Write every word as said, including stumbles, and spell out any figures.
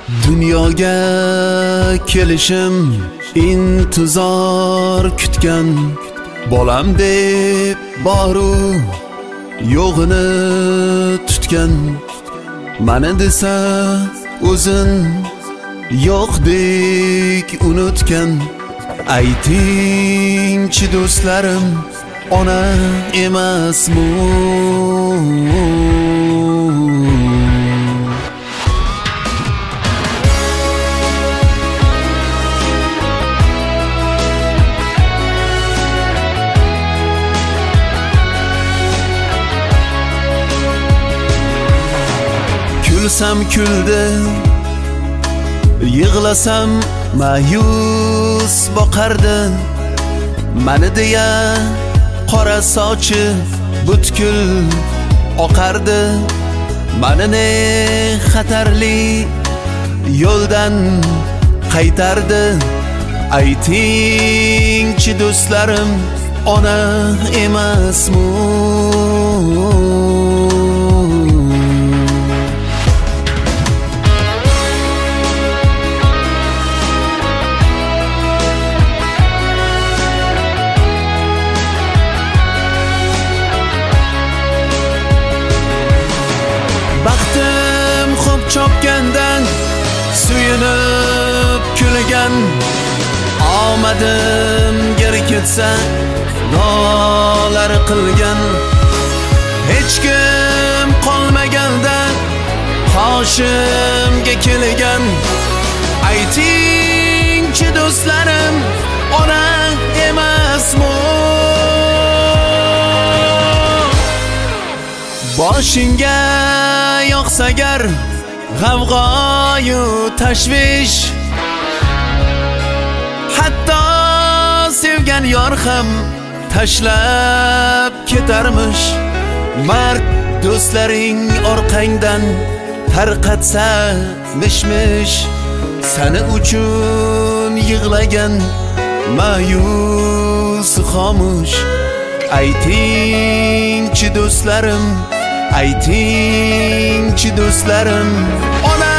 Dunyoga kelishim intizor kutgan, bolam deb boru yo'g'ini tutgan. Mani desa o'zin yo'qdek unutgan. Aytingchi do'stlarim, ona emasmi? Kulsam kuldi, yig'lasam ma'yus boqardi. Mani deya qora sochi butkul oqardi. Mani ne xatarli yo'ldan qaytardi. Aytingchi do'stlarim, ona emasmi? Baxtim xo'p chopgandan suyunib kulgan. Omadim geri ketsa nolar qilgan. Hech kim qolmaganda qoshimga kelgan. Aytingchi do'stlarim, ona emasmi? Boshingga yoqsa gar g'avg'oyu tashvish, hatto sevgan yor ham tashlab ketarmish. Mard do'stlaring orqangdan tarqatsa mishmish, sani uchun yig'lagan ma'yus xomush. Aytingchi do'stlarim, aytingchi do'stlarim, ona